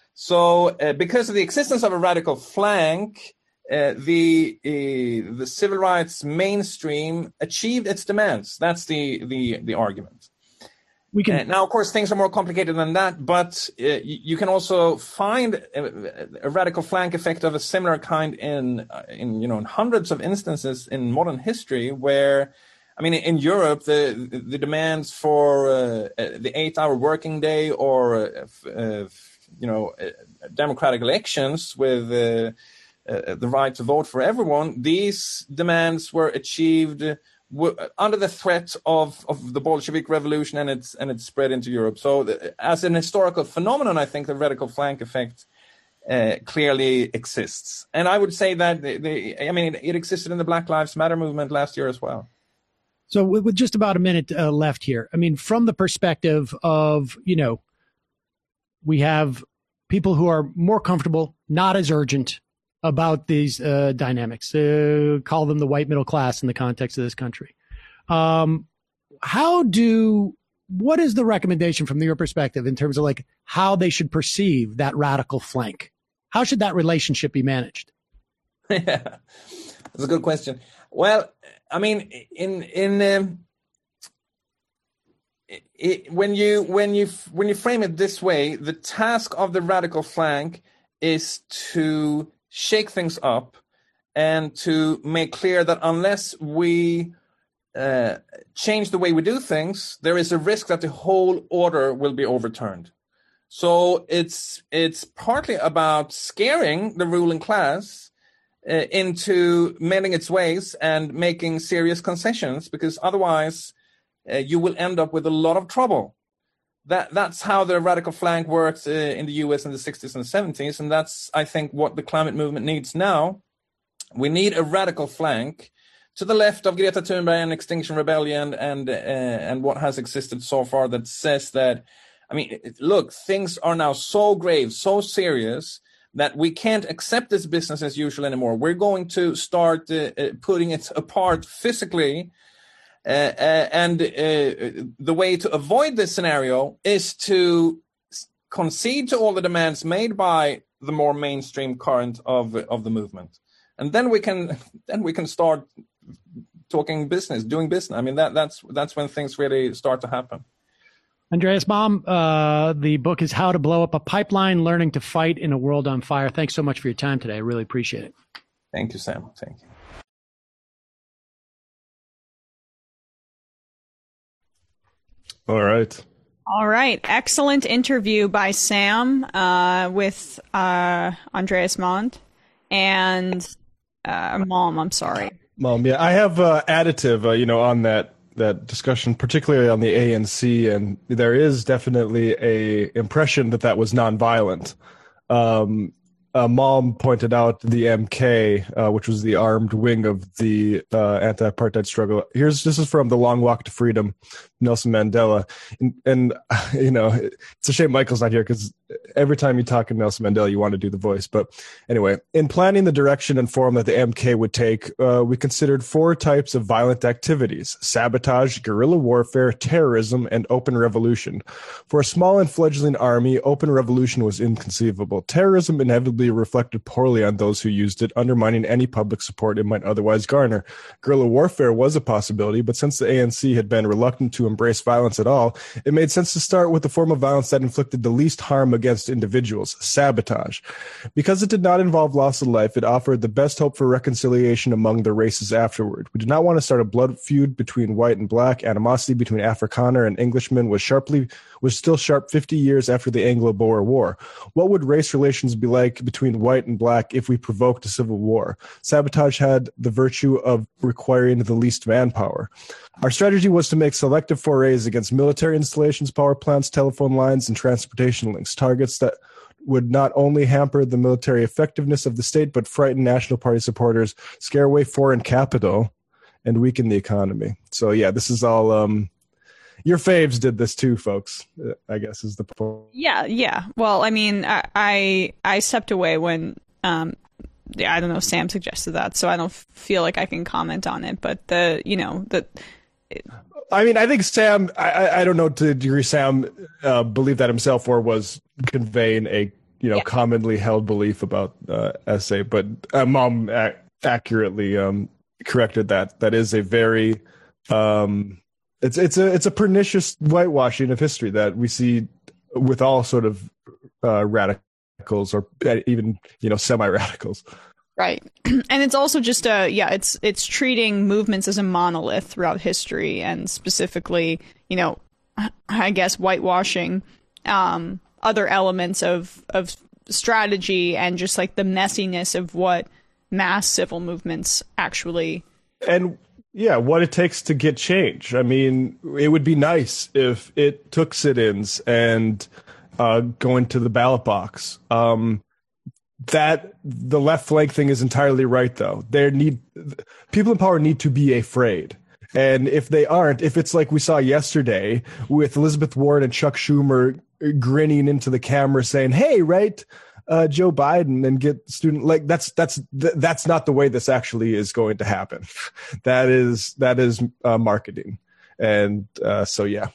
So uh, because of the existence of a radical flank, uh, the uh, the civil rights mainstream achieved its demands. That's the the, the argument. We can uh, now, of course, things are more complicated than that, but uh, you, you can also find a, a radical flank effect of a similar kind in, uh, in you know, in hundreds of instances in modern history, where, I mean, in Europe, the the demands for uh, the eight-hour working day, or uh, uh, you know, uh, democratic elections with uh, uh, the right to vote for everyone, these demands were achieved under the threat of, of the Bolshevik Revolution, and it's and it's spread into Europe. So, the, as an historical phenomenon, I think the radical flank effect uh, clearly exists, and I would say that the, the, I mean it, it existed in the Black Lives Matter movement last year as well. So, with just about a minute uh, left here, I mean, from the perspective of, you know, we have people who are more comfortable, not as urgent about these uh, dynamics, uh, call them the white middle class in the context of this country. Um, how do, what is the recommendation from your perspective in terms of like how they should perceive that radical flank? How should that relationship be managed? Yeah, that's a good question. Well, I mean, in, in, um, it, when you, when you, when you frame it this way, the task of the radical flank is to shake things up and to make clear that unless we uh, change the way we do things, there is a risk that the whole order will be overturned. So it's it's partly about scaring the ruling class uh, into mending its ways and making serious concessions, because otherwise uh, you will end up with a lot of trouble. That that's how the radical flank works uh, in the U S in the sixties and seventies, and that's, I think, what the climate movement needs now. We need a radical flank to the left of Greta Thunberg and Extinction Rebellion and uh, and what has existed so far, that says that, I mean, look, things are now so grave, so serious, that we can't accept this business as usual anymore. We're going to start uh, uh, putting it apart physically. Uh, uh, and uh, the way to avoid this scenario is to concede to all the demands made by the more mainstream current of of the movement, and then we can then we can start talking business, doing business. I mean, that that's that's when things really start to happen. Andreas Malm, uh, the book is How to Blow Up a Pipeline: Learning to Fight in a World on Fire. Thanks so much for your time today. I really appreciate it. Thank you, Sam. Thank you. All right. All right. Excellent interview by Sam uh, with uh, Andreas Malm and uh, Malm. I'm sorry. Malm, yeah. I have uh, additive, uh, you know, on that that discussion, particularly on the A N C, and there is definitely a impression that that was nonviolent. Um, uh, Malm pointed out the M K, uh, which was the armed wing of the uh, anti-apartheid struggle. Here's this is from The Long Walk to Freedom, Nelson Mandela, and, and you know it's a shame Michael's not here because every time you talk to Nelson Mandela, you want to do the voice. But anyway, in planning the direction and form that the M K would take, uh, we considered four types of violent activities: sabotage, guerrilla warfare, terrorism, and open revolution. For a small and fledgling army, open revolution was inconceivable. Terrorism inevitably reflected poorly on those who used it, undermining any public support it might otherwise garner. Guerrilla warfare was a possibility, but since the A N C had been reluctant to embrace violence at all, it made sense to start with the form of violence that inflicted the least harm against individuals: sabotage. Because it did not involve loss of life, it offered the best hope for reconciliation among the races afterward. We did not want to start a blood feud between white and black. Animosity between Afrikaner and Englishman was sharply was still sharp fifty years after the Anglo-Boer War. What would race relations be like between white and black if we provoked a civil war? Sabotage had the virtue of requiring the least manpower. Our strategy was to make selective forays against military installations, power plants, telephone lines, and transportation links, targets that would not only hamper the military effectiveness of the state, but frighten National Party supporters, scare away foreign capital, and weaken the economy. So yeah, this is all, um, your faves did this too, folks, I guess is the point. Yeah, yeah. Well, I mean, I I, I stepped away when, um, yeah, I don't know, Sam suggested that, so I don't feel like I can comment on it, but the, you know, the... It, I mean, I think Sam, I, I don't know to the degree Sam uh, believed that himself or was conveying a, you know, yeah. commonly held belief about uh, S A, but uh, Mom ac- accurately um, corrected that. That is a very, um, it's it's a it's a pernicious whitewashing of history that we see with all sort of uh, radicals or even, you know, semi-radicals. Right. And it's also just a, yeah, it's it's treating movements as a monolith throughout history, and specifically, you know, I guess whitewashing um, other elements of, of strategy and just like the messiness of what mass civil movements actually. And yeah, what it takes to get change. I mean, it would be nice if it took sit-ins and uh, going to the ballot box. Um That the left flank thing is entirely right, though. There need people in power need to be afraid, and if they aren't, if it's like we saw yesterday with Elizabeth Warren and Chuck Schumer grinning into the camera saying, "Hey, right, uh, Joe Biden," and get student like that's that's that's not the way this actually is going to happen. That is that is uh, marketing, and uh, so yeah.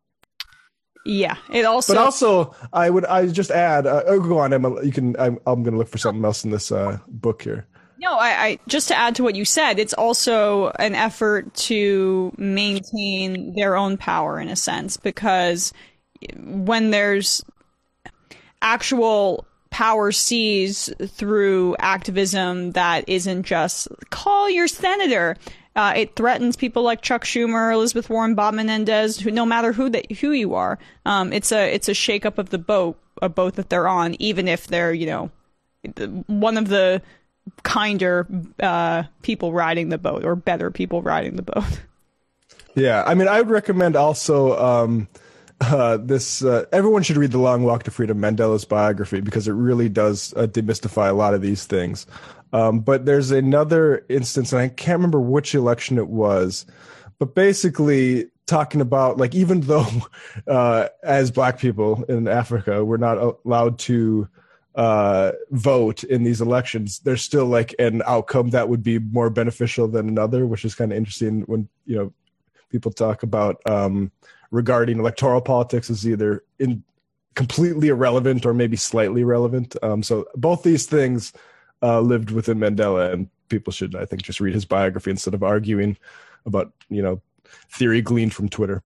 Yeah, it also. But also, I would I just add. Uh, oh, go on, Emma. You can. I'm, I'm going to look for something else in this uh, book here. No, I, I just to add to what you said, it's also an effort to maintain their own power in a sense, because when there's actual power seized through activism that isn't just call your senator. Uh, it threatens people like Chuck Schumer, Elizabeth Warren, Bob Menendez, who, no matter who that who you are. Um, it's a it's a shakeup of the boat, a boat that they're on, even if they're, you know, one of the kinder uh, people riding the boat, or better people riding the boat. Yeah, I mean, I would recommend also um, uh, this. Uh, everyone should read The Long Walk to Freedom, Mandela's biography, because it really does uh, demystify a lot of these things. Um, but there's another instance, and I can't remember which election it was, but basically talking about, like, even though uh, as black people in Africa, we're not allowed to uh, vote in these elections, there's still like an outcome that would be more beneficial than another, which is kind of interesting when, you know, people talk about um, regarding electoral politics as either in completely irrelevant or maybe slightly relevant. Um, so both these things Uh, lived within Mandela, and people should, I think, just read his biography instead of arguing about, you know, theory gleaned from Twitter.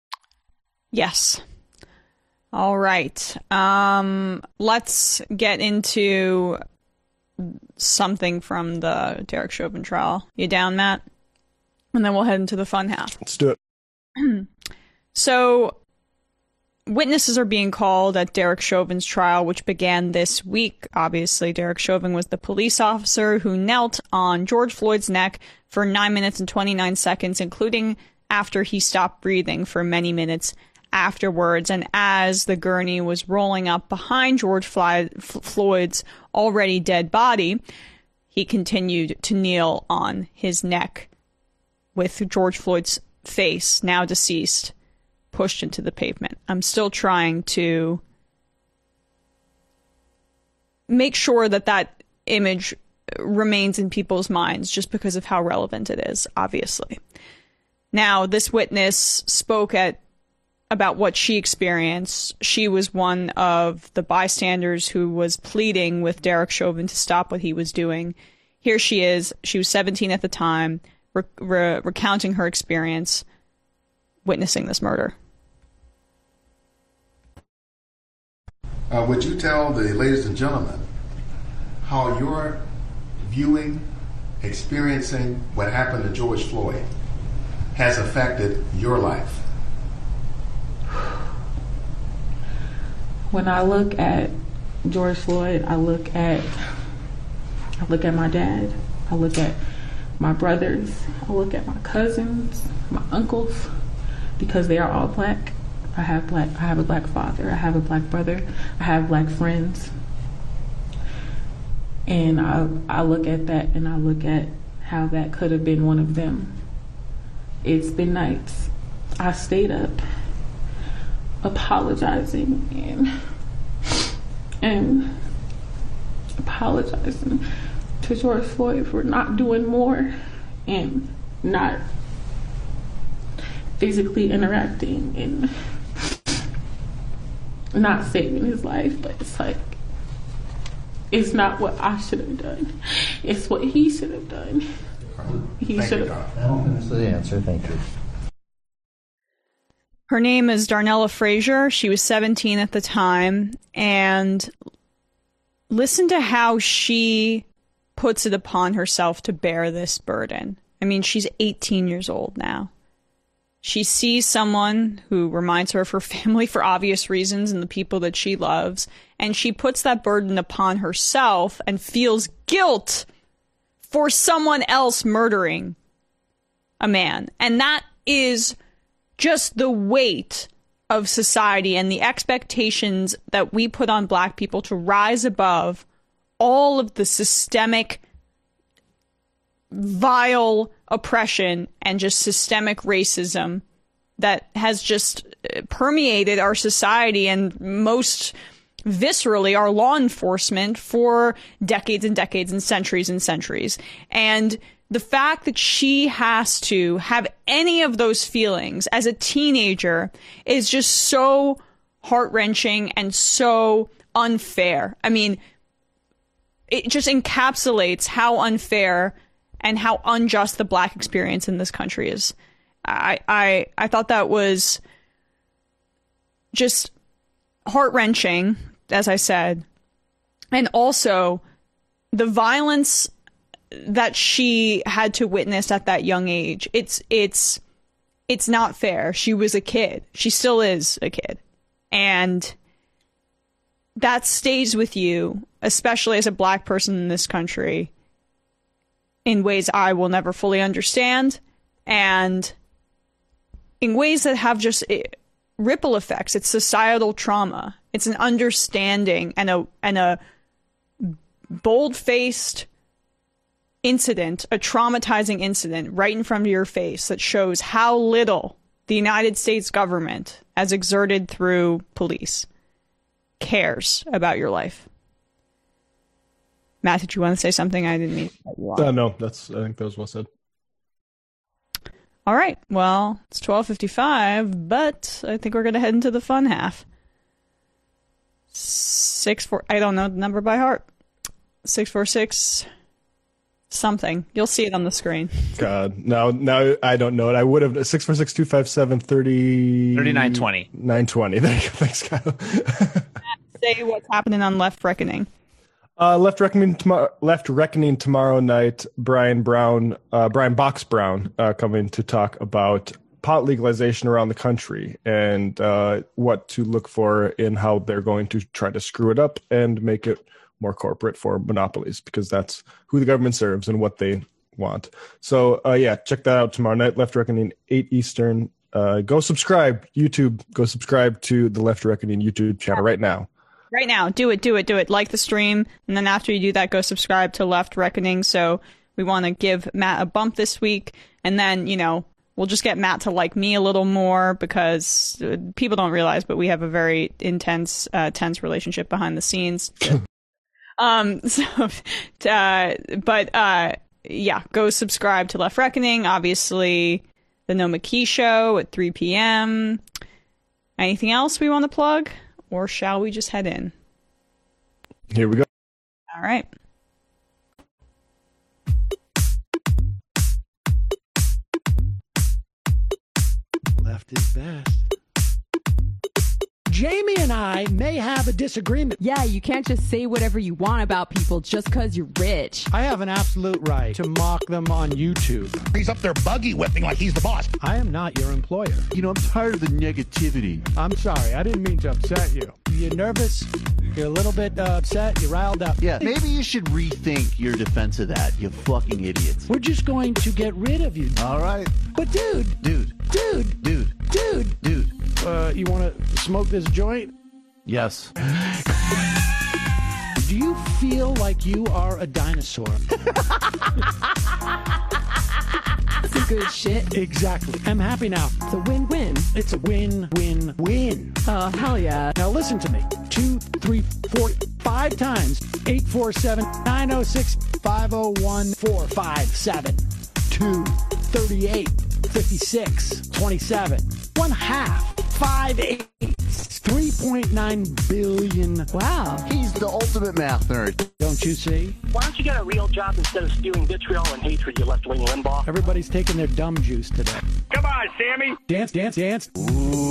Yes. All right. Um, let's get into something from the Derek Chauvin trial. You down, Matt? And then we'll head into the fun half. Let's do it. So, witnesses are being called at Derek Chauvin's trial, which began this week. Obviously, Derek Chauvin was the police officer who knelt on George Floyd's neck for nine minutes and twenty-nine seconds, including after he stopped breathing for many minutes afterwards. And as the gurney was rolling up behind George Floyd's already dead body, he continued to kneel on his neck with George Floyd's face, now deceased, pushed into the pavement. I'm still trying to make sure that that image remains in people's minds just because of how relevant it is, obviously. Now, this witness spoke at about what she experienced. She was one of the bystanders who was pleading with Derek Chauvin to stop what he was doing. Here she is. She was seventeen at the time, re- re- recounting her experience witnessing this murder. Uh, would you tell the ladies and gentlemen how your viewing, experiencing what happened to George Floyd has affected your life? When I look at George Floyd, I look at I look at my dad, I look at my brothers, I look at my cousins, my uncles, because they are all black. I have black I have a black father, I have a black brother, I have black friends. And I I look at that and I look at how that could have been one of them. It's been nights I stayed up apologizing and and apologizing to George Floyd for not doing more and not physically interacting and not saving his life. But it's like, it's not what I should have done. It's what he should have done. He should have. That's the answer. Thank you. Her name is Darnella Frazier. She was seventeen at the time. And listen to how she puts it upon herself to bear this burden. I mean, she's eighteen years old now. She sees someone who reminds her of her family for obvious reasons and the people that she loves. And she puts that burden upon herself and feels guilt for someone else murdering a man. And that is just the weight of society and the expectations that we put on black people to rise above all of the systemic, vile oppression and just systemic racism that has just permeated our society and most viscerally our law enforcement for decades and decades and centuries and centuries. And the fact that she has to have any of those feelings as a teenager is just so heart-wrenching and so unfair. I mean, it just encapsulates how unfair and how unjust the black experience in this country is. I I, I thought that was just heart-wrenching, as I said. And also, the violence that she had to witness at that young age, it's it's it's not fair. She was a kid. She still is a kid. And that stays with you, especially as a black person in this country, in ways I will never fully understand, and in ways that have just ripple effects. It's societal trauma. It's an understanding and a and a bold-faced incident, a traumatizing incident right in front of your face that shows how little the United States government, as exerted through police, cares about your life. Matt, did you want to say something? I didn't mean to cut you off. Uh, no, that's. I think that was well said. All right. Well, it's twelve fifty-five, but I think we're going to head into the fun half. Six four. I don't know the number by heart. Six four six. Something. You'll see it on the screen. God, now now I don't know it. I would have six four six two five seven thirty thirty nine twenty nine twenty. There you go. Thanks, Kyle. Say what's happening on Left Reckoning. Uh, Left Reckoning tomorrow. Left Reckoning tomorrow night. Brian Brown, uh, Brian Box Brown, uh, coming to talk about pot legalization around the country and uh, what to look for in how they're going to try to screw it up and make it more corporate for monopolies, because that's who the government serves and what they want. So, uh, yeah, check that out tomorrow night, Left Reckoning, eight Eastern. Uh, go subscribe, YouTube. Go subscribe to the Left Reckoning YouTube channel right now. Right now. Do it, do it, do it. Like the stream. And then after you do that, go subscribe to Left Reckoning. So we want to give Matt a bump this week. And then, you know, we'll just get Matt to like me a little more because uh, people don't realize, but we have a very intense, uh, tense relationship behind the scenes. um, so, uh, but, uh, yeah, go subscribe to Left Reckoning. Obviously, the No McKee Show at three p.m. Anything else we want to plug? Or shall we just head in? Here we go. All right. Left is best. Jamie and I may have a disagreement. Yeah, you can't just say whatever you want about people just because you're rich. I have an absolute right to mock them on YouTube. He's up there buggy whipping like he's the boss. I am not your employer. You know, I'm tired of the negativity. I'm sorry. I didn't mean to upset you. You're nervous. You're a little bit uh, upset. You're riled up. Yeah, maybe you should rethink your defense of that, you fucking idiots. We're just going to get rid of you. All right. But dude. Dude. Dude. Dude. Dude. Dude. Uh, you want to smoke this joint? Yes. Do you feel like you are a dinosaur? Some good shit. Exactly. I'm happy now. It's a win-win. It's a win-win-win. Oh, hell yeah. Now listen to me. Two, three, four, five times. Eight, four, seven, nine, oh, six, five, oh, one, four, five, seven, two, thirty-eight, fifty-six, twenty-seven, one half, five eighths, three point nine billion. Wow. He's the ultimate math nerd. Don't you see? Why don't you get a real job instead of spewing vitriol and hatred, you left-wing Limbaugh? Everybody's taking their dumb juice today. Come on, Sammy. Dance, dance, dance. Ooh.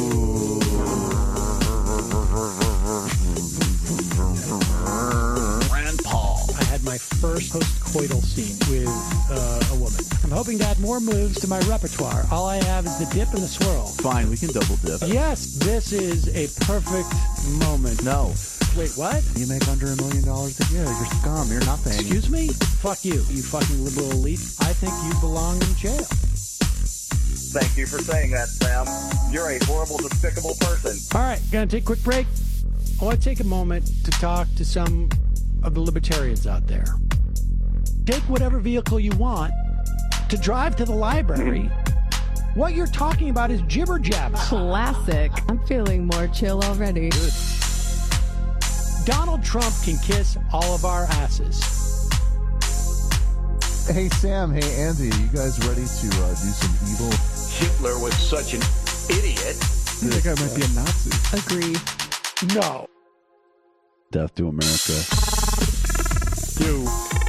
Rand Paul. I had my first post-coital scene with uh, a woman. I'm hoping to add more moves to my repertoire. All I have is the dip and the swirl. Fine, we can double dip. Yes, this is a perfect moment. No. Wait, what? You make under a million dollars a year. You're scum. You're nothing. Excuse me? Fuck you, you fucking liberal elite. I think you belong in jail. Thank you for saying that, Sam. You're a horrible, despicable person. All right, gonna take a quick break. I want to take a moment to talk to some of the libertarians out there. Take whatever vehicle you want to drive to the library. What you're talking about is jibber jabber. Classic. I'm feeling more chill already. Good. Donald Trump can kiss all of our asses. Hey, Sam. Hey, Andy. You guys ready to uh, do some evil? Hitler was such an idiot. That guy might be a Nazi. Agree. No. Death to America. Do.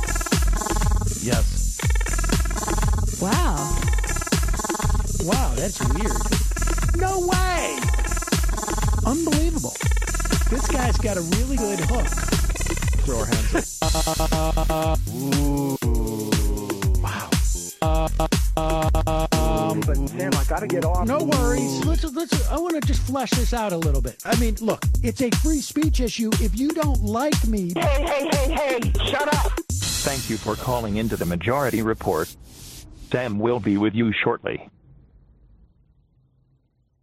Yes. Wow. Wow, that's weird. No way! Unbelievable. This guy's got a really good hook. Throw our hands up. Ooh. Wow. Um, But, Sam, I gotta get off. no worries. Let's, let's, I want to just flesh this out a little bit. I mean, look, it's a free speech issue. If you don't like me... Hey, hey, hey, hey, shut up! Thank you for calling into the Majority Report. Sam will be with you shortly.